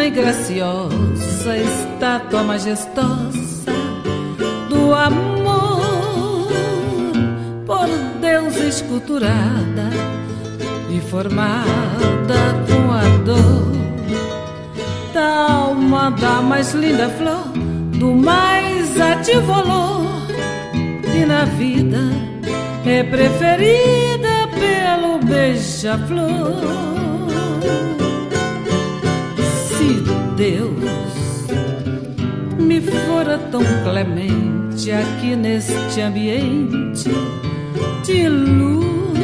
e graciosa, estátua majestosa do amor, por Deus esculturada e formada com a dor da alma da mais linda flor, do mais ativo olor, e na vida é preferida pelo beija-flor. Se Deus me fora tão clemente aqui neste ambiente de luz,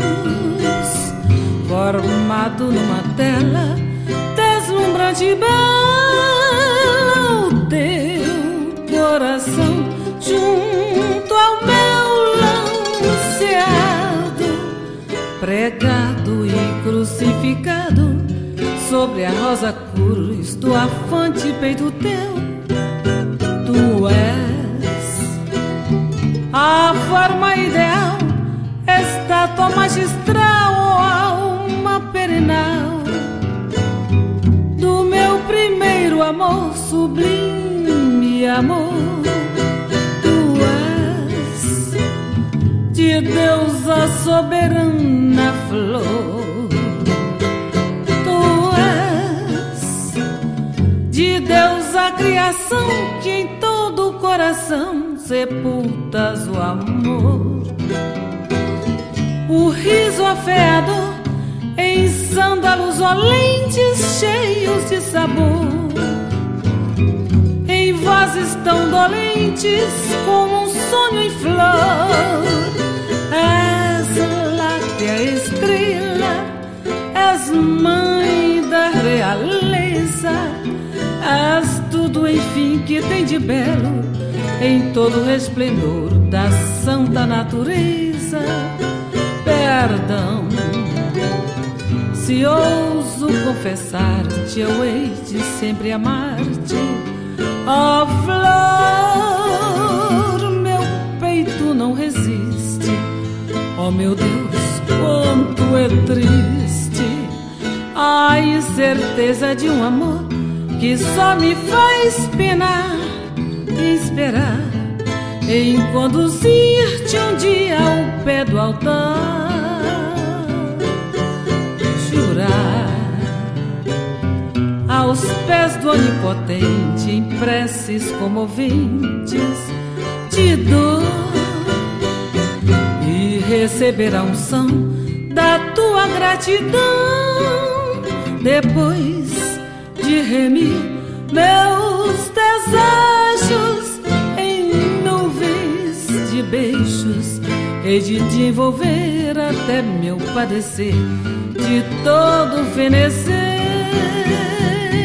formado numa tela deslumbrante e bela, o teu coração junto ao meu lanceado, pregado e crucificado sobre a rosa cruz do afante peito teu. Tu és a forma ideal, estátua magistral, alma perenal do meu primeiro amor, sublime amor. Tu és de Deus a soberana flor, de Deus a criação que em todo o coração sepultas o amor. O riso afeador em sândalos olentes cheios de sabor, em vozes tão dolentes como um sonho em flor. És láctea estrela, és mãe da realeza, és tudo, enfim, que tem de belo em todo o resplendor da santa natureza. Perdão, se ouso confessar-te, eu hei de sempre amar-te. Ó flor, meu peito não resiste. Ó meu Deus, quanto é triste. Ai, certeza de um amor que só me faz penar e esperar em conduzir-te um dia ao pé do altar, jurar aos pés do Onipotente em preces comoventes de dor, e receber a unção da tua gratidão depois de remir meus desejos em nuvens de beijos, e de te envolver até meu padecer de todo fenecer.